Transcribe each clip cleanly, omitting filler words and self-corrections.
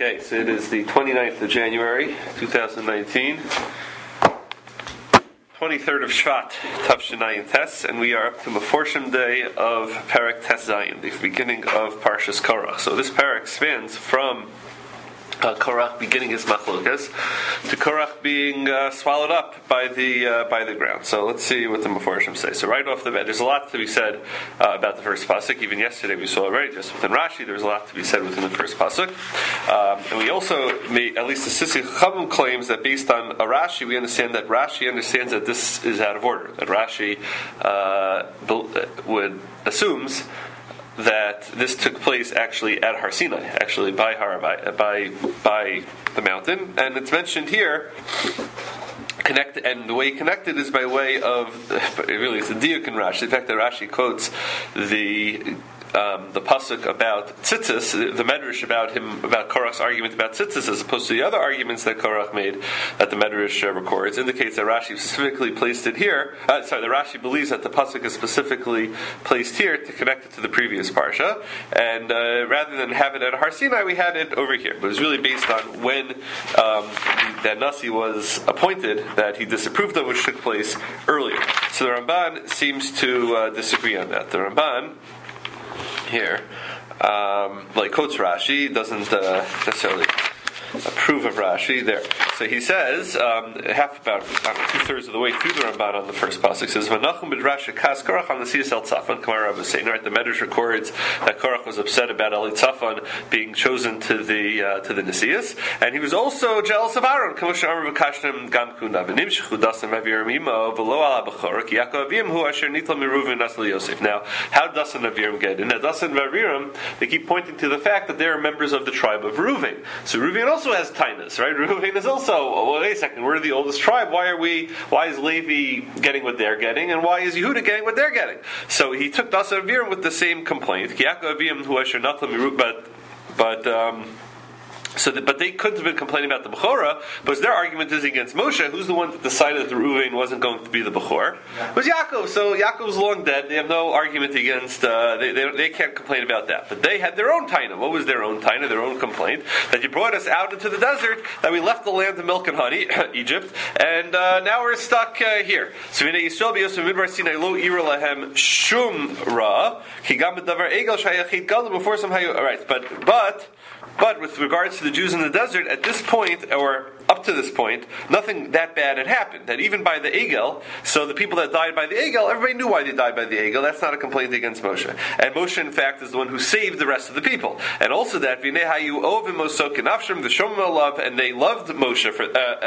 Okay, so it is the 29th of January, 2019, 23rd of Shvat, Tavshinayin Tes, and we are up to Meforshim Day of Perek Tes Zayin, the beginning of Parshas Korach. So this Perek spans from Korach beginning his machlokas to Korach being swallowed up by the ground. So let's see what the Meforshim say. So right off the bat, there's a lot to be said about the first pasuk. Even yesterday we saw already, just within Rashi, there's a lot to be said within the first pasuk. And we also made, at least the Sisi Chachamim claims that based on a Rashi, we understand that Rashi understands that this is out of order. That Rashi assumes that this took place actually at Har Sinai, actually by the mountain, and it's mentioned here. And the way connected is by way of, really, it's a diuk in Rashi. In fact, the Rashi quotes the pasuk about tzitzis, the medrash about Korach's argument about tzitzis, as opposed to the other arguments that Korach made, that the medrash records, indicates that Rashi specifically placed it here. The Rashi believes that the pasuk is specifically placed here to connect it to the previous parsha, and rather than have it at Har Sinai, we had it over here. But it was really based on when that Nasi was appointed that he disapproved of, which took place earlier. So the Ramban seems to disagree on that. The Ramban here, quotes Rashi, doesn't necessarily approve of Rashi there. So he says, about 2/3 of the way through the Ramban on the first pasuk, says, "V'nachum b'drash kas Korach on the Siyas El Tzafon." Kamar Rabbi saying, right? The Medrash records that Korach was upset about El Tzafon being chosen to the Nesias, and he was also jealous of Aaron. Kamosh Amar v'kashtem gam kuna v'nimshechu dasan v'avirim imo v'lo ala b'chorek Yaakov Avim hu asher nitla miReuven nasli Yosef. Now, how dasan v'avirim get in? Now, dasan v'avirim, they keep pointing to the fact that they are members of the tribe of Reuven. So Reuven also has tainas, right? Reuven is also, wait a second, we're the oldest tribe. Why is Levi getting what they're getting, and why is Yehuda getting what they're getting? So he took Dasan Avirim with the same complaint. But they couldn't have been complaining about the Bechorah, because their argument is against Moshe, who's the one that decided that the Reuven wasn't going to be the Bechor. It was Yaakov. So Yaakov's long dead. They have no argument against, they can't complain about that. But they had their own taina. What was their own taina, their own complaint? That you brought us out into the desert, that we left the land of milk and honey, Egypt, and now we're stuck here. So V'nei Yisrael b'yosem midbar Sinai lo ira lahem shum ra, ki gam b'davar egel shayachid gadol before some hayu. All right, but with regards to the Jews in the desert, at this point, or up to this point, nothing that bad had happened. That even by the Egel, so the people that died by the Egel, everybody knew why they died by the Egel. That's not a complaint against Moshe. And Moshe, in fact, is the one who saved the rest of the people. And also that, V'nei hayu ovim mosok kenafshim v'shomim alav, and they loved Moshe for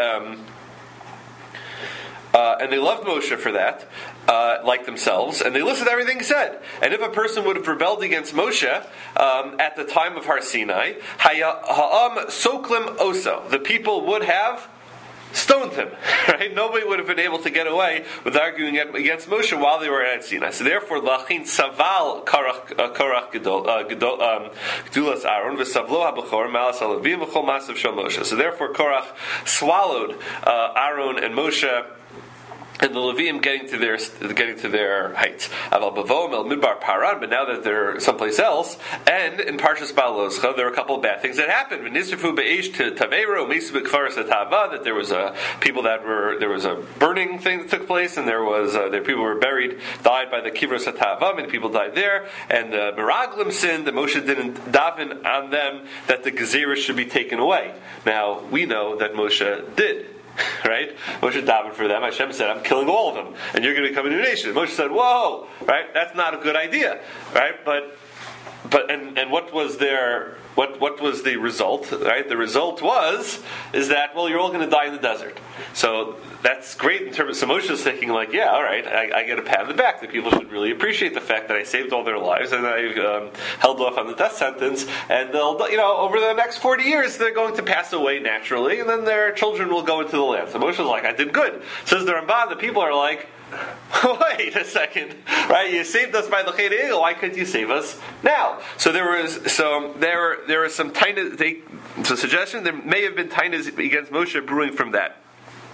that, like themselves, and they listened to everything he said. And if a person would have rebelled against Moshe at the time of Har Sinai, ha'am soklim oso, the people would have stoned him. Right? Nobody would have been able to get away with arguing against Moshe while they were at Sinai. So therefore, lachin saval Korach gedulas Aaron v'savlo habechor malas alavim v'chol masav shel Moshe. So therefore, Korach swallowed Aaron and Moshe and the Levium getting to their heights. Aval bavoim el midbar paran, but now that they're someplace else, and in Parshas Baloscha, there were a couple of bad things that happened. V'nisrafu be'esh to Taveiro, mesu b'kfaras atava, that there was a burning thing that took place, and there people were buried, died by the kivros atava, many people died there, and the Meraglim sinned, that Moshe didn't daven on them, that the Gezerah should be taken away. Now, we know that Moshe did. Right? Moshe davened for them. Hashem said, I'm killing all of them, and you're going to become a new nation. Moshe said, whoa! Right? That's not a good idea. Right? But what was what was the result? Right? The result is that, well, you're all going to die in the desert. So that's great in terms of, so Moshe is thinking like, yeah, all right, I get a pat on the back. The people should really appreciate the fact that I saved all their lives and I held off on the death sentence, and they'll, over the next 40 years they're going to pass away naturally, and then their children will go into the land. So Moshe is like, I did good. Says the Ramban, the people are like, wait a second, right? You saved us by the Chet Egel. Why couldn't you save us now? So there was some tainas. So suggestion there may have been tainas against Moshe brewing from that.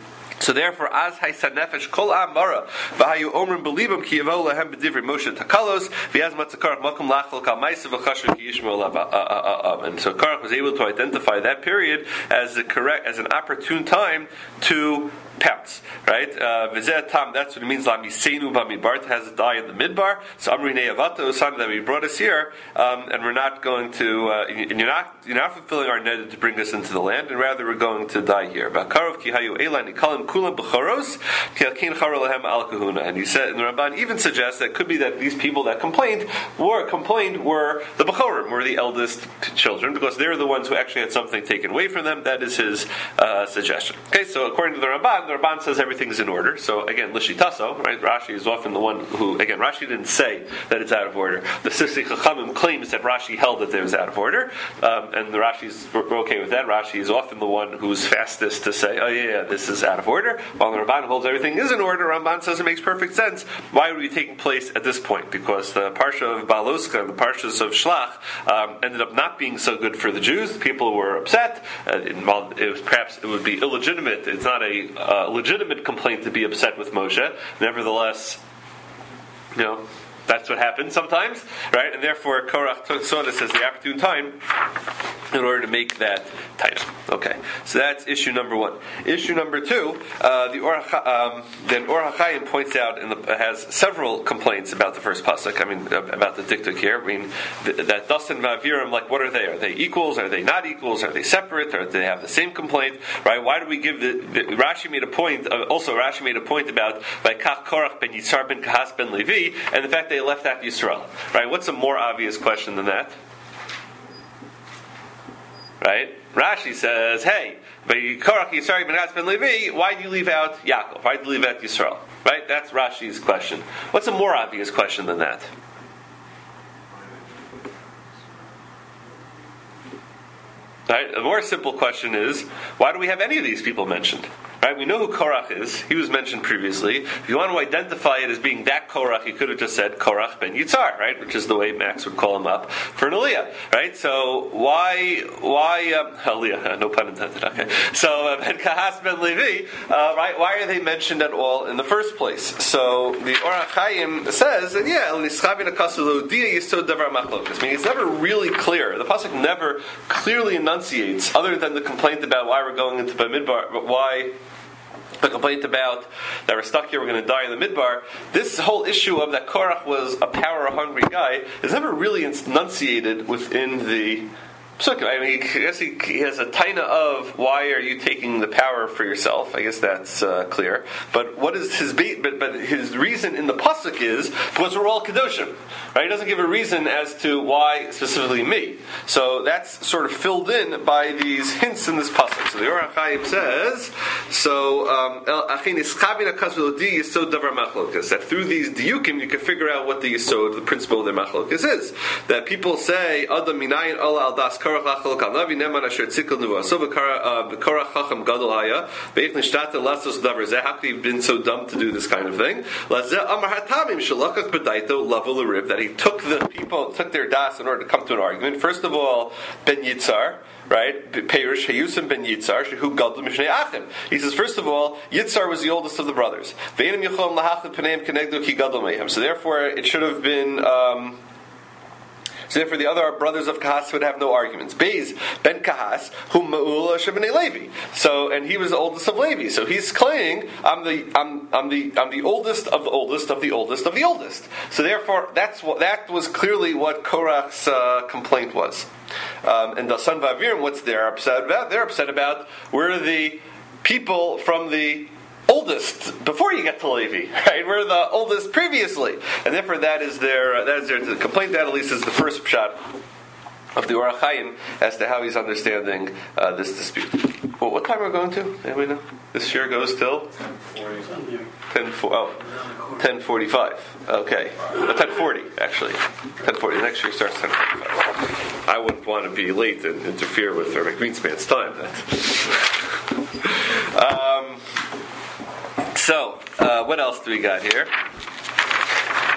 So therefore, as haysan nefesh kol amara v'hayu omrim belibam ki yavo lehem b'divrei Moshe takalos v'yaz matzakarach makom lachol kal ma'asav v'chashu ki yishmo lav. And so Korach was able to identify that period as an opportune time to pounce, right? V'zeh tam, that's what it means. Lamisenu b'midbar, to has a die in the midbar. So Amri ne'avato, something that we brought us here, and we're not going to. And you're not fulfilling our neder to bring us into the land, and rather we're going to die here. V'karov ki hayu elan nikalim kulam b'choros ki alkein chara lehem al kahuna. And he said, and the Ramban even suggests that it could be that these people that complained were the b'chorim, were the eldest children, because they're the ones who actually had something taken away from them. That is his suggestion. Okay, so according to the Ramban says everything's in order. So again, Lishitaso, right? Rashi is often the one who, again, Rashi didn't say that it's out of order. The Sifsei Chachamim claims that Rashi held that it was out of order, and the Rashi's okay with that. Rashi is often the one who's fastest to say, oh yeah, this is out of order, while the Ramban holds everything is in order. Ramban says it makes perfect sense. Why would it be taking place at this point? Because the Parsha of Baloska and the Parshas of Shlach ended up not being so good for the Jews. People were upset. Perhaps it would be illegitimate. It's not a legitimate complaint to be upset with Moshe. Nevertheless, that's what happens sometimes, right? And therefore, Korach saw this as the opportune time in order to make that title. Okay, so that's issue number one. Issue number two, then Or HaChaim points out has several complaints about the first pasuk. About the diktuk here. That Dasan Vavirim, like, what are they? Are they equals? Are they not equals? Are they separate? Or do they have the same complaint? Right? Why do we give Rashi made a point? Rashi made a point about like Kach Korach ben Yitzhar ben Kahas ben Levi, and the fact they left out Yisrael. Right? What's a more obvious question than that? Right? Rashi says, hey, Korach Yisrael ben Kahas ben Levi, why do you leave out Yaakov? Why do you leave out Yisrael? Right? That's Rashi's question. What's a more obvious question than that? Right? A more simple question is, why do we have any of these people mentioned? Right? We know who Korach is. He was mentioned previously. If you want to identify it as being that Korach, you could have just said Korach ben Yitzhar, right? Which is the way Max would call him up for an Aliyah, right? So why Aliyah? No pun intended. Okay. So ben Kahas ben Levi, right? Why are they mentioned at all in the first place? So the Or HaChaim says, and it's never really clear. The pasuk never clearly enunciates, other than the complaint about why we're going into Bamidbar, but why. The complaint about that we're stuck here, we're going to die in the midbar. This whole issue of that Korach was a power-hungry guy is never really enunciated within the Psukim. I guess he has a taina of why are you taking the power for yourself? I guess that's clear. But what is his but his reason in the pasuk is because we're all kedoshim. Right? He doesn't give a reason as to why specifically me. So that's sort of filled in by these hints in this pasuk. So the Or HaChaim says, that through these diyukim you can figure out what the yisod, the principle of the machlokas is. That people say, Adam minayin ala al das Korach lachol kal navi neman asher tzikl nuva. So Korach chacham gadol haya ve'ich nishtata lasos davar zeh. How could he have been so dumb to do this kind of thing? Lazeh amar hatamim shalakach b'daito lavel l'riv. That he took their das in order to come to an argument. First of all, Ben Yitzhar, right? Peirush Hayusim ben Yitzhar shehu gadol mishnei achim. He says, first of all, Yitzhar was the oldest of the brothers. Ve'enim yicholem lahachlet paneim kenegdo ki gadol mehem. So therefore, it should have been. So therefore, the other brothers of Kahas would have no arguments. Beis ben Kahas, whom Ma'ula shebnei Levi. So, and he was the oldest of Levi. So he's claiming, I'm the oldest of the oldest of the oldest of the oldest. So therefore, that was clearly what Korach's complaint was. And Dasan Vavirim, what's they're upset about? They're upset about we're the people from the oldest before you get to Levi, right? We're the oldest previously, and therefore that is their complaint. That at least is the first shot of the Or HaChaim as to how he's understanding this dispute. Well, what time are we going to? Anybody know? This year goes till 10:45. Okay, 10:40 actually. 10:40. Next year starts 10:45. I wouldn't want to be late and interfere with Rabbi Greenspan's time. So, what else do we got here?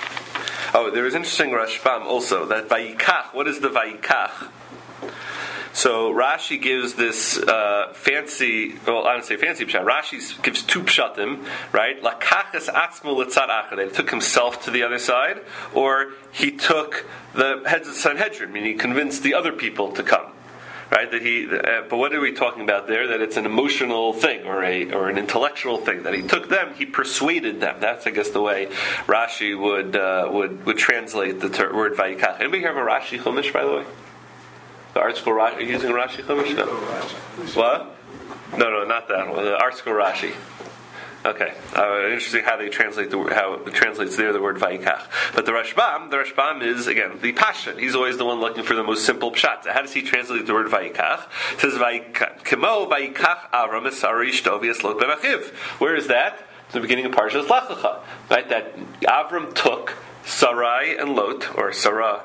Oh, there is interesting Rashbam also, that Vayikach, what is the Vayikach? So Rashi gives this fancy, well, I don't say fancy pshat. Rashi gives two pshatim, right? Lakachas atzmo l'tzad achad. He took himself to the other side, or he took the heads of the Sanhedrin, meaning he convinced the other people to come. Right? But what are we talking about there? That it's an emotional thing or an intellectual thing. That he took them, he persuaded them. That's, I guess, the way Rashi would translate the word Vayikach. Anybody here have a Rashi Chumash, by the way? The Art School Rashi? Are you using a Rashi Chumash? No. What? No, not that one. The Art School Rashi. Okay, interesting how they translate how it translates there the word Vayikach. But the Rashbam is again the Pashan. He's always the one looking for the most simple pshat. How does he translate the word Vayikach? It says Kemo Vayikach Avram Esarish Dovias Lot Ben Achiv. Where is that? It's the beginning of Parshas Lech Lecha, right? That Avram took Sarai and Lot, or Sarah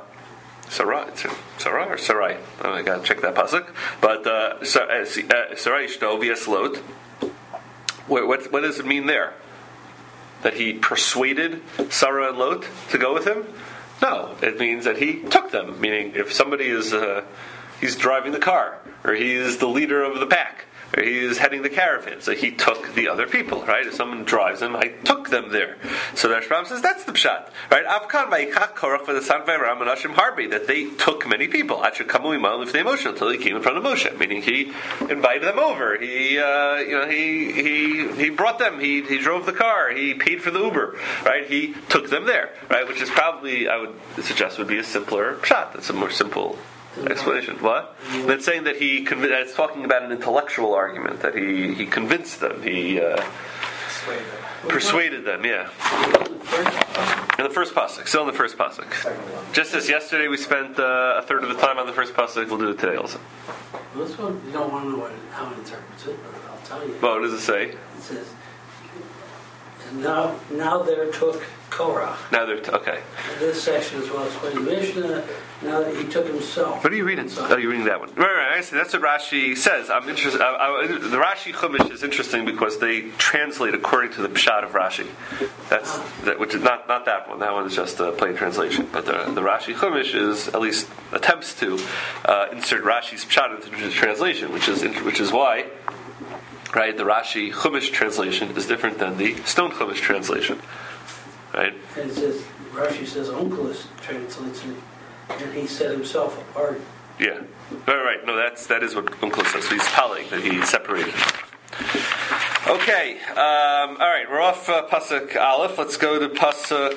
or Sarai. Oh, I gotta check that pasuk. But Sarai Dovias Lot. What does it mean there? That he persuaded Sarah and Lot to go with him? No, it means that he took them. Meaning, if somebody is he's driving the car, or he's the leader of the pack, or he is heading the caravan, so he took the other people. Right? If someone drives them, I took them there. So the Rashbam says that's the pshat. Right? Avkan Vayikach Korach v'Dasan Vayram and Hashem Harbi, that they took many people. Achar Kamu Imal Lifnei Moshe, until he came in front of Moshe. Meaning he invited them over. He brought them. He drove the car. He paid for the Uber. Right? He took them there. Right? Which is probably, I would suggest, would be a simpler pshat. That's a more simple explanation. What? That's saying that that's talking about an intellectual argument, that he convinced them, he persuaded them, yeah. In the first pasuk, still in the first pasuk. Just as yesterday we spent a third of the time on the first pasuk, we'll do it today also. Well, this one, you don't want to know how it interprets it, but I'll tell you. Well, what does it say? It says, and now there took Korach. Okay. This section as well as the Mishnah. Now that he took himself. What are you reading? Oh, you're reading that one. Right. I see. That's what Rashi says. I'm interested. The Rashi Chumash is interesting because they translate according to the pshat of Rashi. Which is not that one. That one is just a plain translation. But the Rashi Chumash is at least attempts to insert Rashi's pshat into the translation, which is why. Right, the Rashi Chumash translation is different than the Stone Chumash translation. Right? And it says, Rashi says, Onkelos translates it, and he set himself apart. Yeah. Right. No, that is what Onkelos says. So he's Palig, that he separated. Okay. All right, we're off Pasuk Aleph. Let's go to Pasuk,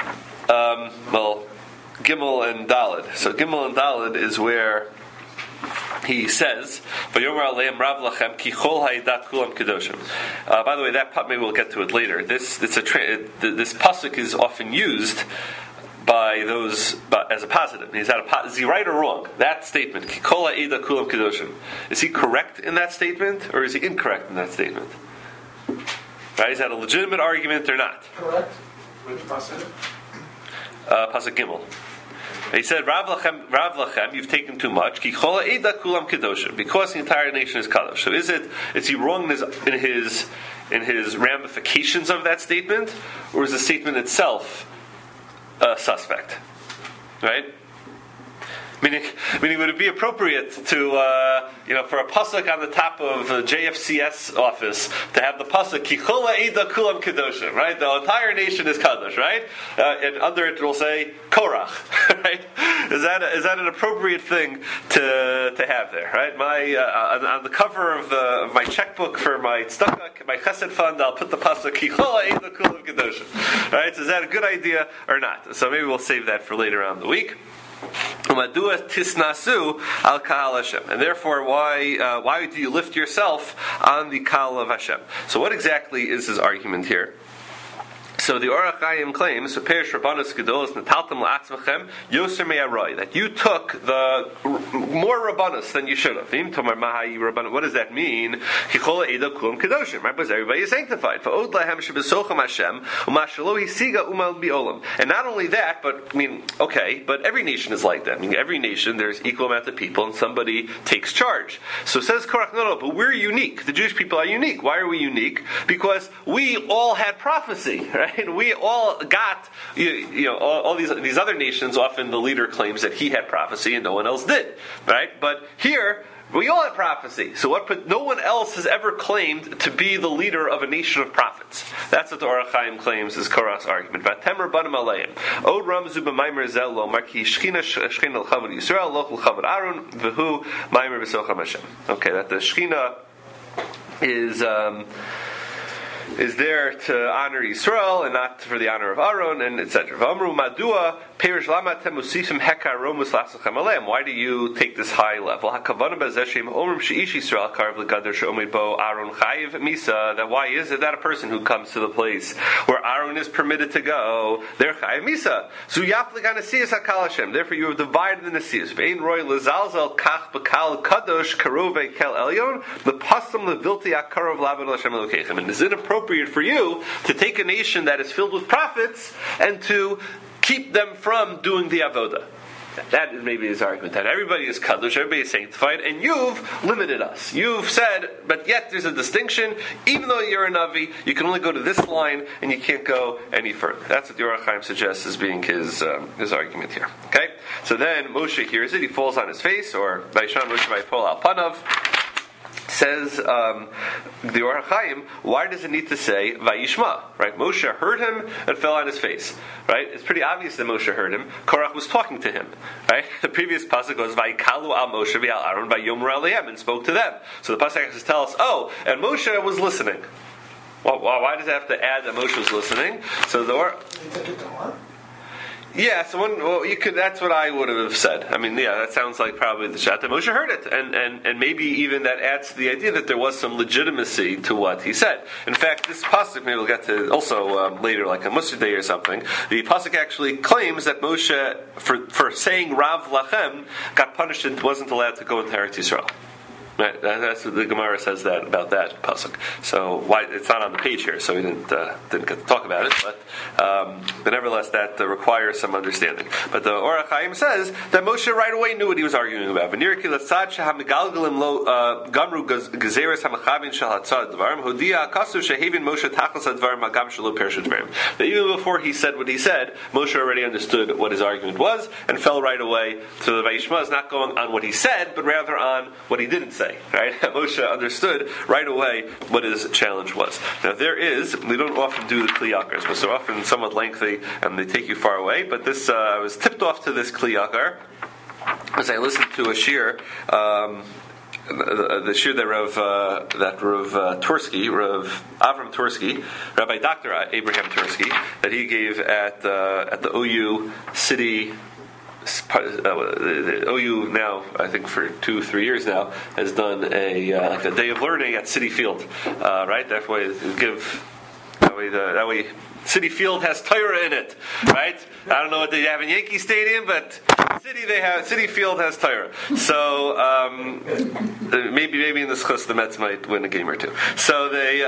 Gimel and Daled. So Gimel and Daled is where he says, by the way, that maybe we'll get to it later. This pasuk is often used by those as a positive. Is he right or wrong? That statement, is he correct in that statement, or is he incorrect in that statement? Right? Is that a legitimate argument or not? Correct. Which pasuk? Pasuk Gimel. He said, Rav Lachem, you've taken too much. Because the entire nation is kadosh. So is he wrong in his ramifications of that statement, or is the statement itself suspect? Right? Meaning, would it be appropriate to, for a pasuk on the top of a JFCS office to have the pasuk Kichola Ida Kulam Kedoshim, right? The entire nation is kadosh, right? And under it will say Korach, right? Is that an appropriate thing to have there, right? On the cover of my checkbook for my tzedakah, my chesed fund, I'll put the pasuk Kichola Ida Kulam Kedoshim, right? So is that a good idea or not? So maybe we'll save that for later on in the week. And therefore, why do you lift yourself on the kal of Hashem? So, what exactly is his argument here? So the Orach Chaim claims that you took the more rabbanos than you should have. What does that mean? Right? Because everybody is sanctified. And not only that, but every nation is like that. Every nation, there's equal amount of people, and somebody takes charge. So it says Korach, no, but we're unique. The Jewish people are unique. Why are we unique? Because we all had prophecy, right? right? We all got, all these other nations, often the leader claims that he had prophecy and no one else did, right? But here, we all have prophecy. So no one else has ever claimed to be the leader of a nation of prophets. That's what the Or HaChaim claims is Korach's argument. Vatemer banim aleim. Od ramzu b'maimer zelo marki shchina l'chavod Yisrael loch l'chavod Aaron v'hu maimer b'socham Hashem. Okay, that the shchina is there to honor Yisrael and not for the honor of Aaron, and etc. V'amru madua perish lama temusifim hekar romus lasachem aleim. Why do you take this high level? Hakavana bezeshem omrim sheish Yisrael karv legader sheomid bo Aaron chayiv misa. That why is it that a person who comes to the place where Aaron is permitted to go, they're chayiv misa? Zuyaf leganasiyas hakal Hashem. Therefore, you have divided the nesiyas. Ve'in roy lezalzel kach bekal kadosh karove kel elyon lepasam levilti akarov lavan Hashem elokechem. And is it appropriate for you to take a nation that is filled with prophets and to keep them from doing the avodah? That is maybe his argument, that everybody is kadosh, everybody is sanctified, and you've limited us. You've said, but yet there's a distinction. Even though you're a Navi, you can only go to this line, and you can't go any further. That's what the Or HaChaim suggests as being his argument here. Okay? So then Moshe hears it, he falls on his face, or Vayishan Moshe vayipol al panav. Says the Or HaChaim, why does it need to say Vayishma? Right? Moshe heard him and fell on his face. Right? It's pretty obvious that Moshe heard him. Korach was talking to him. Right? The previous pasuk goes Vayikalu al Moshe v'al Aaron vayomru aleim, and spoke to them. So the pasuk has to tell us, and Moshe was listening. Well, why does it have to add that Moshe was listening? So the Yeah, so that's what I would have said. I mean, that sounds like probably the shot that Moshe heard it, and maybe even that adds to the idea that there was some legitimacy to what he said. In fact, this pasuk, maybe we'll get to also later, like on Musar Day or something. The pasuk actually claims that Moshe, for saying Rav Lachem, got punished and wasn't allowed to go into Eretz Yisrael. Right, that's what the Gemara says that about that pasuk. So why it's not on the page here, so we didn't get to talk about it. But nevertheless, that requires some understanding. But the Or HaChaim says that Moshe right away knew what he was arguing about. That even before he said what he said, Moshe already understood what his argument was and fell right away. So the Vayishma is not going on what he said, but rather on what he didn't say. Right? Moshe understood right away what his challenge was. Now we don't often do the Kli Yakar, but they're often somewhat lengthy and they take you far away. But this, I was tipped off to this Kli Yakar as I listened to a shir, the shir that Rav Avram Tursky, Rabbi Dr. Abraham Tursky, that he gave at the OU city. The OU now, I think for 2-3 years now, has done a day of learning at City Field. Right, that way City Field has Torah in it. Right, I don't know what they have in Yankee Stadium, but City Field has Torah. So maybe in this case the Mets might win a game or two. So they.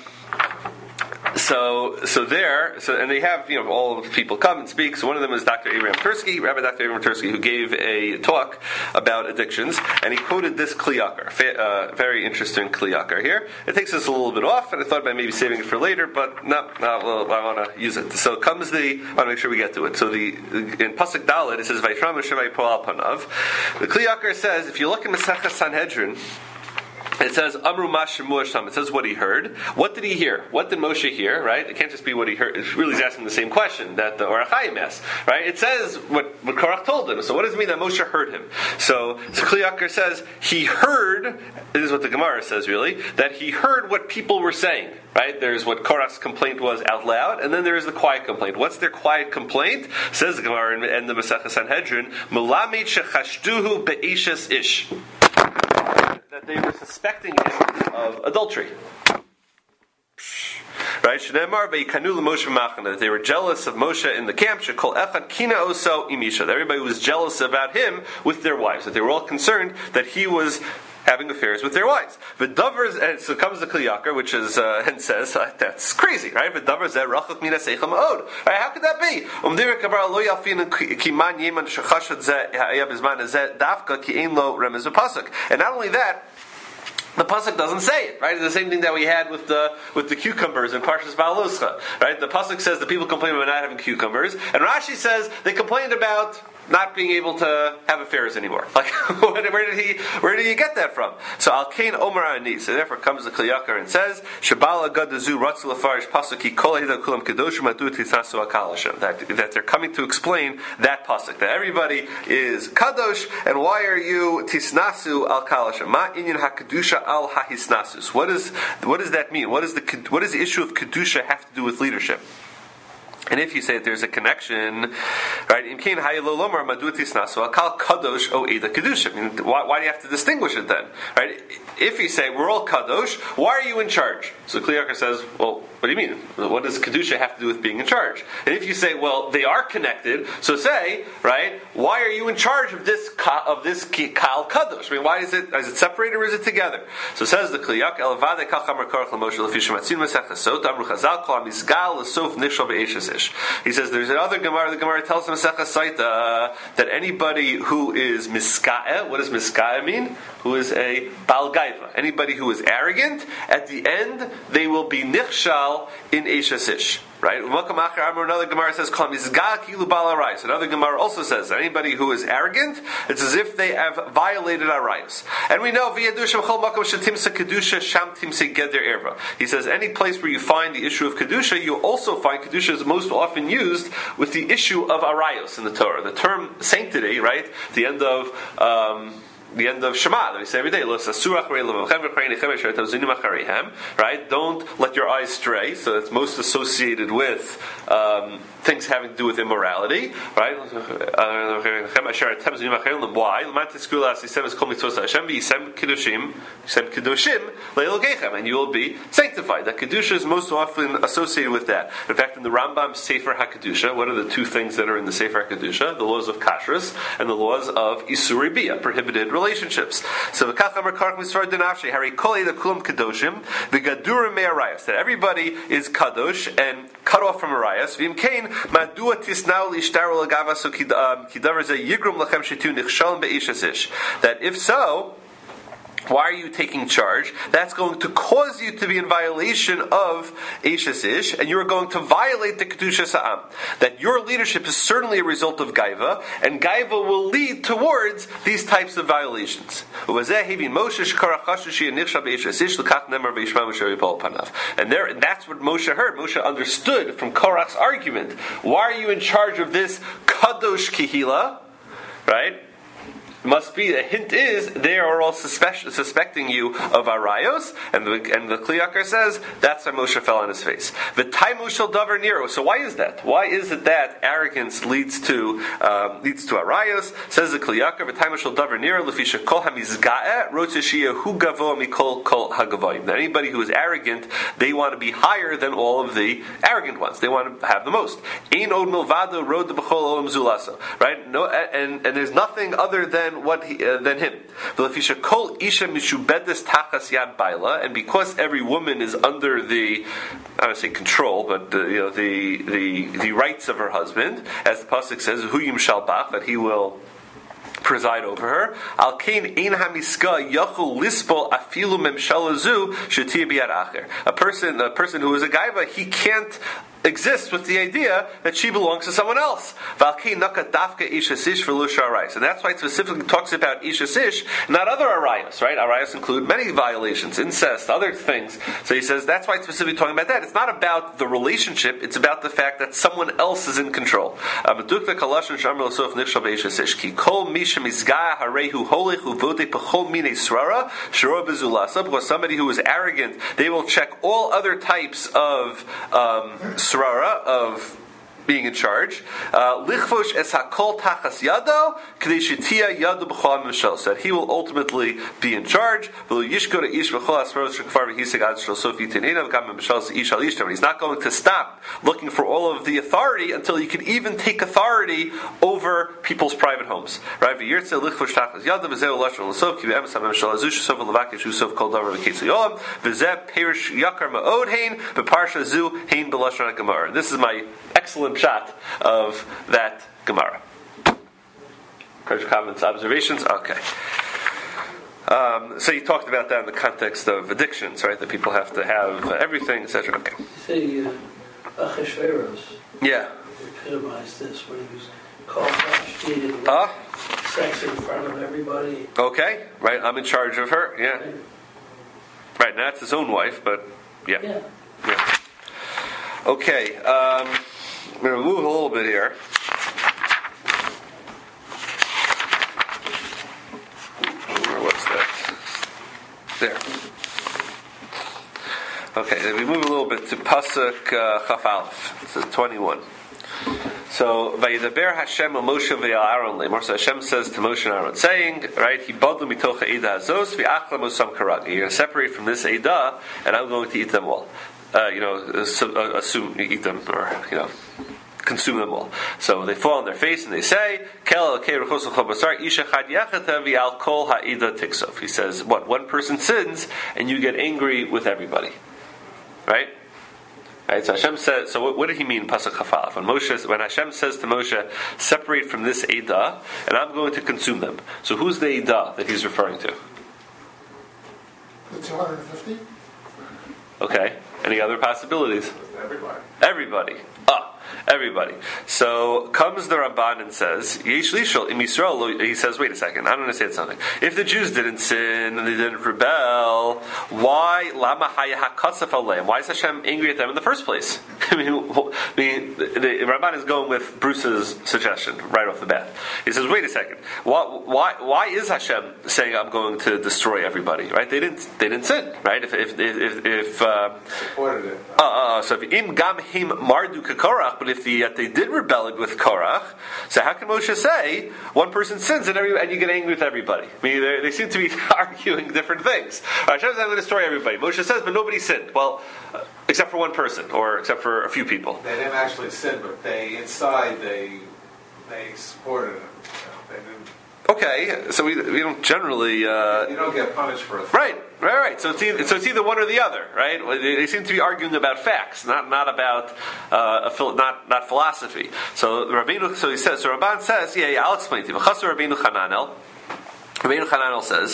And they have all the people come and speak. So one of them is Dr. Abraham Tursky, Rabbi Dr. Abraham Tursky, who gave a talk about addictions, and he quoted this Kli Yakar, very interesting Kli Yakar here. It takes us a little bit off, and I thought about maybe saving it for later, but no, well, I want to use it. So comes I want to make sure we get to it. So in Pasuk Dalet it says Vayishma Moshe vayipol al panav. The Kli Yakar says, if you look in Masechah Sanhedrin, it says Amru Mashamu Sham. It says what he heard. What did he hear? What did Moshe hear? Right? It can't just be what he heard. It's really asking the same question that the Or HaChaim asked. Right? It says what Korach told him. So what does it mean that Moshe heard him? So Kli Yakar says he heard. This is what the Gemara says really, that he heard what people were saying. Right? There's what Korach's complaint was out loud, and then there is the quiet complaint. What's their quiet complaint? Says the Gemara in the Masechah Sanhedrin, Mulamid shechashtuhu be'ishes ish. That they were suspecting him of adultery. Right? That they were jealous of Moshe in the camp. That everybody was jealous about him with their wives. That they were all concerned that he was having affairs with their wives. And so comes the Kli Yakar, which is and says that's crazy, right? Right? How could that be? And not only that, The pasuk doesn't say it, right? It's the same thing that we had with the cucumbers in Parshas Baaloscha, right? The pasuk says the people complain about not having cucumbers, and Rashi says they complained about not being able to have affairs anymore. Like, where did he get that from? So Al Kain Omer Ani. So therefore comes the Kli Yakar and says, Shabala Gadazu Ratzul Afarish Pasuk Kol Heda Kulam Kedoshim Adu Tisnasu Akalashim. That they're coming to explain that pasuk, that everybody is kadosh, and why are you Tisnasu Al Kalashim? Ma Inyan HaKedusha Al HaHisnasus. What does that mean? What does the issue of kedusha have to do with leadership? And if you say that there's a connection, right? Why do you have to distinguish it then, right? If you say we're all kadosh, why are you in charge? So Kli Yakar says, well, what do you mean? What does kedusha have to do with being in charge? And if you say, well, they are connected, so say, right? Why are you in charge of this kal kadosh? I mean, why is it separated or is it together? So says the Kli Yakar, Elavade kachamar korach l'moshe l'fishem atzin mesech hasot amru chazal kol hamizgal l'sof nishal be'eshes. He says there's another Gemara. The Gemara tells him that anybody who is miska'eh, what does miska'eh mean? Who is a bal gaiva. Anybody who is arrogant, at the end they will be nichshal in Eishasish. Right? Another Gemara says, another Gemara also says that anybody who is arrogant, it's as if they have violated arayos. And we know, he says, any place where you find the issue of Kedusha, you also find Kedusha is most often used with the issue of arayos in the Torah. The term sanctity, right? The end of Shema that we say every day. Right? Don't let your eyes stray. So it's most associated with things having to do with immorality. Right? Why? And you will be sanctified. That Kedusha is most often associated with that. In fact, in the Rambam Sefer HaKedusha, what are the two things that are in the Sefer HaKedusha? The laws of Kashrus and the laws of Isur Biyah, prohibited relationships. So that everybody is kadosh and cut off from arayas. That if so, why are you taking charge? That's going to cause you to be in violation of Eishes Ish, and you're going to violate the Kedusha Sa'am. That your leadership is certainly a result of Gaiva, and Gaiva will lead towards these types of violations. And that's what Moshe heard. Moshe understood from Korach's argument. Why are you in charge of this Kadosh Kehila? Right? Must be, the hint is they are all suspecting you of arayos, and the Kli Yakar says that's why Moshe fell on his face. V'taimu shel davar nero. So why is that? Why is it that arrogance leads to arayos? Says the Kli Yakar, v'taimu shel davar nero lefisha kol hamizga'eh rotzishiyah hu gavo mikol kol hagavoyim. That anybody who is arrogant, they want to be higher than all of the arrogant ones. They want to have the most. Ein od milvado rod b'chol olam zulasa. Right? No, and there's nothing other than him. And because every woman is under the, I don't say control, but the rights of her husband, as the pasuk says, Huyim Shalbach, that he will preside over her. Al kain ein hamiska yachul lispol afilu memshalazu shetir biyad acher. A person who is a gaiva, he can't exist with the idea that she belongs to someone else. And that's why it specifically talks about Ishasish, not other arayos, right? Arayos include many violations, incest, other things. So he says that's why it's specifically talking about that. It's not about the relationship, it's about the fact that someone else is in control. Because somebody who is arrogant, they will check all other types of Srara, of being in charge. Lichvosh es hakol tachas yado, k'dei shetia yado b'chol ha'mimshal. So that he will ultimately be in charge. He's not going to stop looking for all of the authority until he can even take authority over people's private homes. Right? This is my excellent shot of that Gemara. Comments, observations? Okay. So you talked about that in the context of addictions, right? That people have to have everything, etc. Okay. You say Achashverosh Yeah. epitomized this when he was called prostituted with sex in front of everybody. Okay, right. I'm in charge of her. Yeah. Right. Now that's his own wife, but yeah. Okay. I'm going to move a little bit here. There. Okay, then we move a little bit to Pasuk Chaf Aleph. This is 21. So, Vayidaber Hashem Moshe ve'Aaron lemor. So Hashem says to Moshe and Aaron, saying, right, Hibadlu mitocha Eidah Hazos ve'achla Mosam Karag. You're going to separate from this Eidah, and I'm going to eat them all. Assume eat them, or consume them all. So they fall on their face and they say, he says, what? One person sins and you get angry with everybody. Right? Right? So Hashem says, so what did he mean, Pasuk Chaf? When Hashem says to Moshe, separate from this Eidah and I'm going to consume them. So who's the Eidah that he's referring to? The 250? Okay. Any other possibilities? Everybody. Everybody. So comes the Ramban and says, Yesh lishol im Yisrael. He says, wait a second, I'm going to say something. If the Jews didn't sin and they didn't rebel, why lama hayahakatzaf aleim? Why is Hashem angry at them in the first place? I mean, the Ramban is going with Bruce's suggestion right off the bat. He says, wait a second, why is Hashem saying I'm going to destroy everybody? Right? They didn't sin, right? If Supported it. So if im gam him mardu kakorach, but if they did rebel with Korach, so how can Moshe say one person sins and you get angry with everybody? I mean, they seem to be arguing different things. Hashem says I'm going to destroy everybody. Moshe says, but nobody sinned. Well, except for one person, or except for a few people. They didn't actually sin, but they supported it. They didn't. Okay, so we don't generally. You don't get punished for it. Right. So it's either one or the other, right? They seem to be arguing about facts, not about not philosophy. So Rabbeinu, so Ramban says, I'll explain to you. Rabbeinu Hananel. Rabbeinu Hananel says,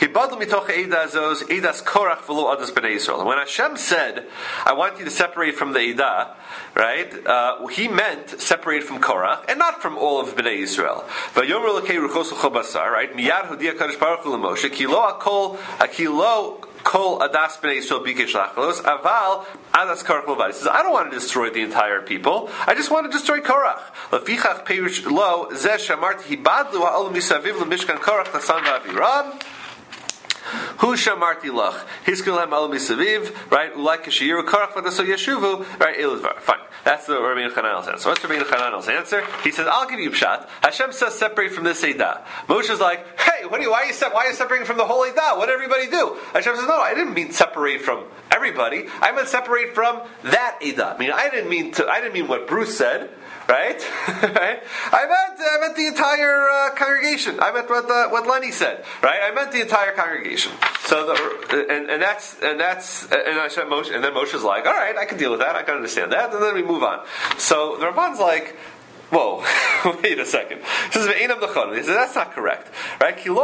when Hashem said, I want you to separate from the Eidah, right, he meant separate from Korach, and not from all of Bnei Yisrael. Right? Miyad Hudia Kadosh Baruch Hu Moshe, Kilo Kol Adas Bnei Yisrael Bikesh Lachalos, Aval Adas Korach Lovad. He says, I don't want to destroy the entire people. I just want to destroy Korach. Lefichach Peirush Lo Zeh Shamart Hibadlu Ha'olam Misaviv LeMishkan Korach Lasan VaAviram. Hu shamarti lach hiskil hem al misaviv, right? Ulai kashiru karach v'daso yeshuvu, right? Elizvar. Fine. That's the Rabbeinu Hananel's answer. What's Rabbeinu Hananel's answer? He says, "I'll give you a pshat. Hashem says separate from this eidah." Moshe's like, "Hey, why are you separating from the whole eidah? What did everybody do?" Hashem says, "No, I didn't mean separate from everybody. I meant separate from that eidah. I mean, I didn't mean what Bruce said." Right? Right? I meant the entire congregation. I meant what Lenny said. Right? I meant the entire congregation. So and then Moshe's like, all right, I can deal with that. I can understand that. And then we move on. So the Ramban's like, whoa, wait a second. He says, that's not correct. Right? He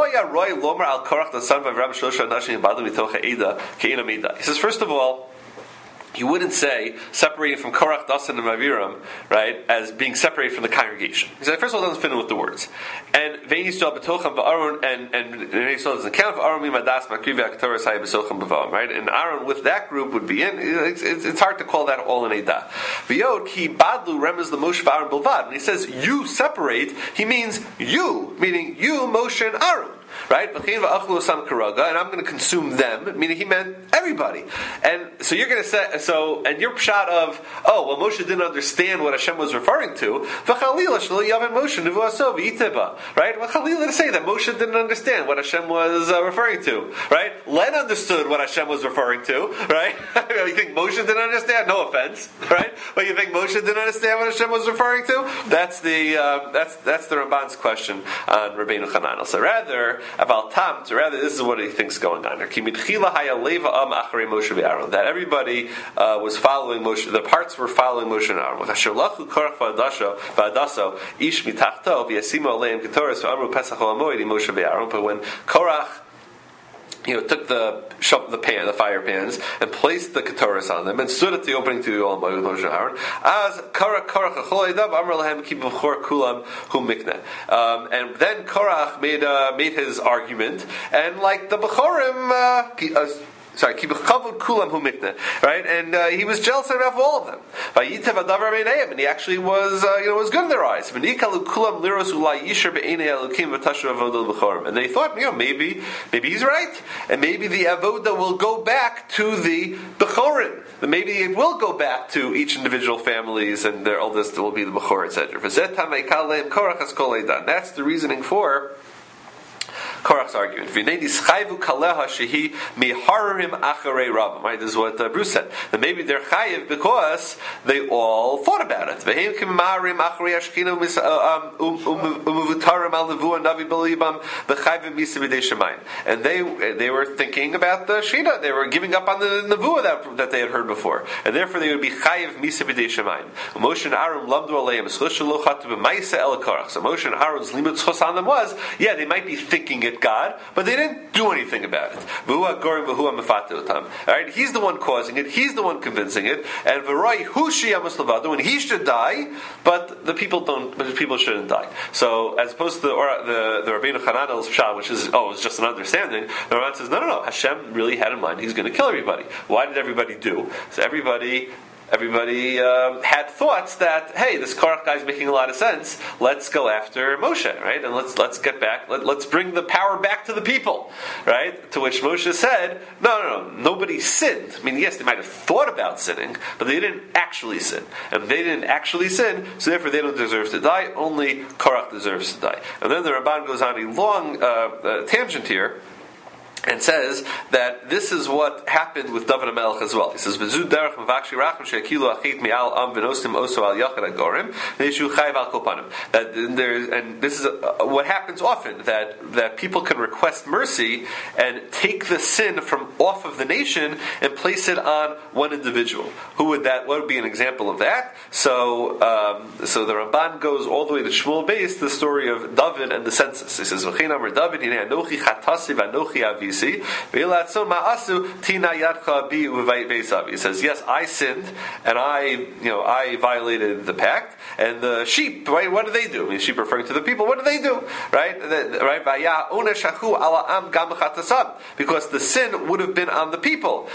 says, first of all, you wouldn't say separating from Korach, Dasan, and Aviram, right, as being separated from the congregation. He said, first of all, it doesn't fit in with the words. And Vein Yisrael B'tocham V'Aaron, and Vein Yisrael doesn't count. V'Aaron Mimadas Makriv V'Aktoras Hayah B'Socham B'Vavam, right? And Aaron with that group would be in. It's hard to call that all an Eidah. V'Yod Ki Badlu Remez L'Moshe V'Aaron B'Lvad. When he says you separate, he means you, meaning you, Moshe and Aaron. Right? And I'm going to consume them, meaning he meant everybody. And so you're going to say, and your shot of, Moshe didn't understand what Hashem was referring to. Right? Well, Chalila to say that Moshe didn't understand what Hashem was referring to. Right? Len understood what Hashem was referring to. Right? You think Moshe didn't understand? No offense. Right? But you think Moshe didn't understand what Hashem was referring to? That's the Ramban's question on Rabbeinu Hananel. So rather, this is what he thinks going on here. That everybody was following Moshe, the parts were following Moshe and Aaron. But when Korach took the fire pans, and placed the ketoras on them, and stood at the opening to the Olam with Moshe and Aaron. As Korach Amar lahem ki b'chor kulam hu mikneh. And then Korach made his argument, and like the Bechorim. Kulam hu mikneh, right? And he was jealous enough of all of them. And he actually was, was good in their eyes. And they thought, maybe he's right, and maybe the avoda will go back to the bechorim. Maybe it will go back to each individual families, and their eldest will be the bechor, etc. That's the reasoning for Korach's argument. Right, this is what Bruce said. That maybe they're chayiv because they all thought about it. And they were thinking about the Shina. They were giving up on the Nevuah that they had heard before. And therefore they would be chayiv misa b'dei shemayim. Moshe and Aaron lamdu aleim. So Moshe and Aaron's limud chos on them was, they might be thinking it God, but they didn't do anything about it. Alright, he's the one causing it, he's the one convincing it, and and he should die, but the people shouldn't die. So as opposed to the Rabbeinu Hananel's pshat, which is it's just an understanding, the Ramban says no, Hashem really had in mind he's going to kill everybody. Why did everybody do? So everybody had thoughts that, hey, this Korach guy's making a lot of sense. Let's go after Moshe, right? And let's get back. Let's bring the power back to the people, right? To which Moshe said, no, nobody sinned. I mean, yes, they might have thought about sinning, but they didn't actually sin. And they didn't actually sin, so therefore they don't deserve to die. Only Korach deserves to die. And then the Ramban goes on a long tangent here, and says that this is what happened with David HaMelech as well. He says, "V'zu derech mevakshi rachim she'akilu achet mi'al am v'nostim oso al yachad agorim v'yishu chayv al kopanim." And this is what happens often, that people can request mercy and take the sin from off of the nation and place it on one individual. What would be an example of that? So the Ramban goes all the way to Shmuel Beis, the story of David and the census. He says, "V'chein amar David, hinei anochi chatasi v'anochi avi." He says, yes, I sinned, and I violated the pact, and the sheep, right, what do they do? I mean, sheep referring to the people, what do they do? Right? Because the sin would have been on the people.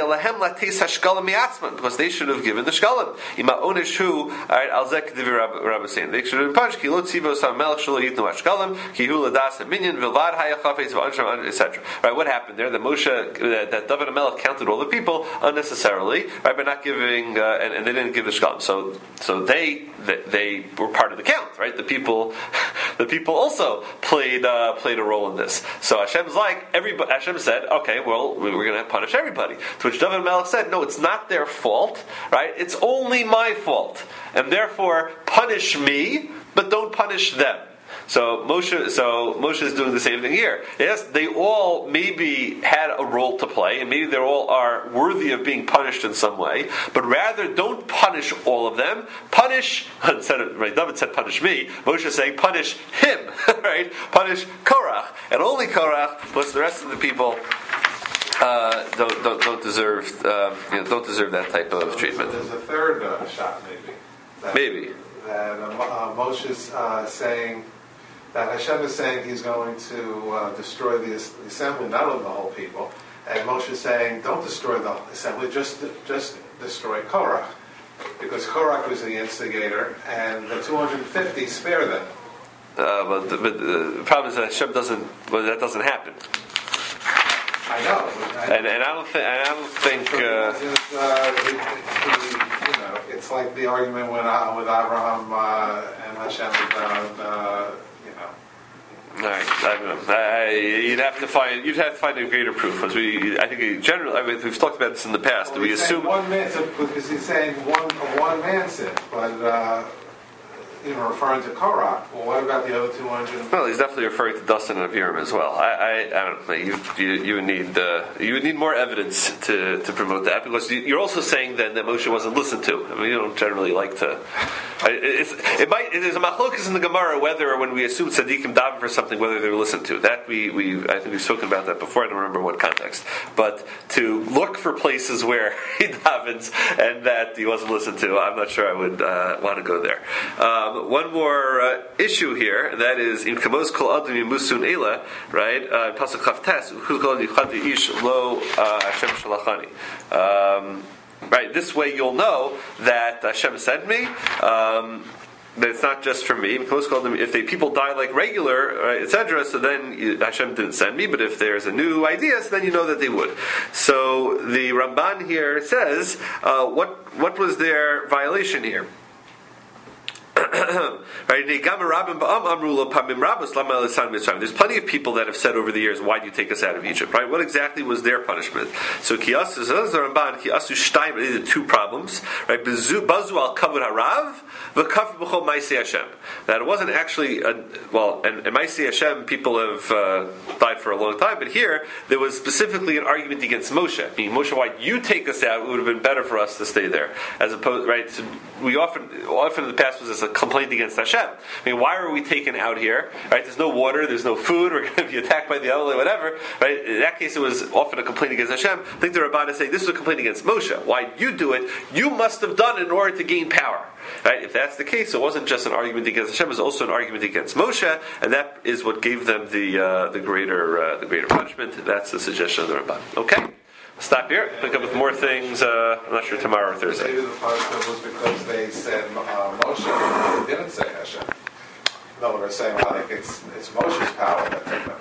Because they should have given the shkalim. They should have been punished. Etc. Right, what happened there? That David HaMelech counted all the people unnecessarily, right, by not giving, and they didn't give the shkalim. So they were part of the count, right? The people also played a role in this. So Hashem's Hashem said, okay, well, we're going to punish everybody. To which David HaMelech said, no, it's not their fault, right? It's only my fault, and therefore punish me, but don't punish them. So Moshe is doing the same thing here. Yes, they all maybe had a role to play, and maybe they all are worthy of being punished in some way. But rather, don't punish all of them. Punish. David said, "Punish me." Moshe is saying, "Punish him." Right? Punish Korach, and only Korach, plus the rest of the people don't deserve that type of treatment. So there's a third shot, maybe. That Moshe is saying. That Hashem is saying He's going to destroy the assembly, not only the whole people. And Moshe is saying, don't destroy the assembly, just destroy Korach. Because Korach was the instigator, and the 250 spare them. But the problem is that Hashem that doesn't happen. I know. And I don't think. It's like the argument with Abraham and Hashem. All right, you'd have to find a greater proof. We've talked about this in the past. Well, we assume one man, because he's saying one man sinned, but even referring to Korach, well, what about the other 200? Well, he's definitely referring to Dustin and Aviram as well. I don't know. You would need more evidence to promote that, because you're also saying then that Moshe wasn't listened to. I mean, you don't generally like to. There's a machlokas in the Gemara whether, when we assume tzaddikim daven for something, whether they were listened to. That I think we've spoken about that before. I don't remember what context, but to look for places where he davens and that he wasn't listened to, I'm not sure I would want to go there. One more issue here, and that is in Kamos Kol Adam Yimusun Ela, right? Pasuk Chavtes, Uchukol Yichad Ish Lo Hashem Shalachani. Right. This way, you'll know that Hashem sent me. That it's not just for me. If people die like regular, etc., so then Hashem didn't send me. But if there's a new idea, so then you know that they would. So the Ramban here says, what was their violation here? Right? There's plenty of people that have said over the years, why do you take us out of Egypt? Right? What exactly was their punishment? So Kiyasu says the Ramban, Kiyasu Shtaim, these are two problems. Right? Bazu al kavod harav, v'kaf b'chol ma'aseh Hashem. That it wasn't actually and ma'aseh Hashem, people have died for a long time, but here there was specifically an argument against Moshe. I mean, Moshe, why you take us out? It would have been better for us to stay there, as opposed, right? So we often in the past was this a complaint against Hashem. I mean, why are we taken out here? Right? There's no water, there's no food, we're going to be attacked by the other, whatever. Right? In that case, it was often a complaint against Hashem. I think the Rabbah is saying this is a complaint against Moshe. Why you do it? You must have done it in order to gain power. Right? If that's the case, it wasn't just an argument against Hashem; it was also an argument against Moshe, and that is what gave them the greater punishment. That's the suggestion of the Rabbah. Okay. Stop here. Pick up with more things. I'm not sure tomorrow or Thursday. Maybe the punishment was because they said Moshe, they didn't say Hashem. No, they were saying like it's Moshe's power that took them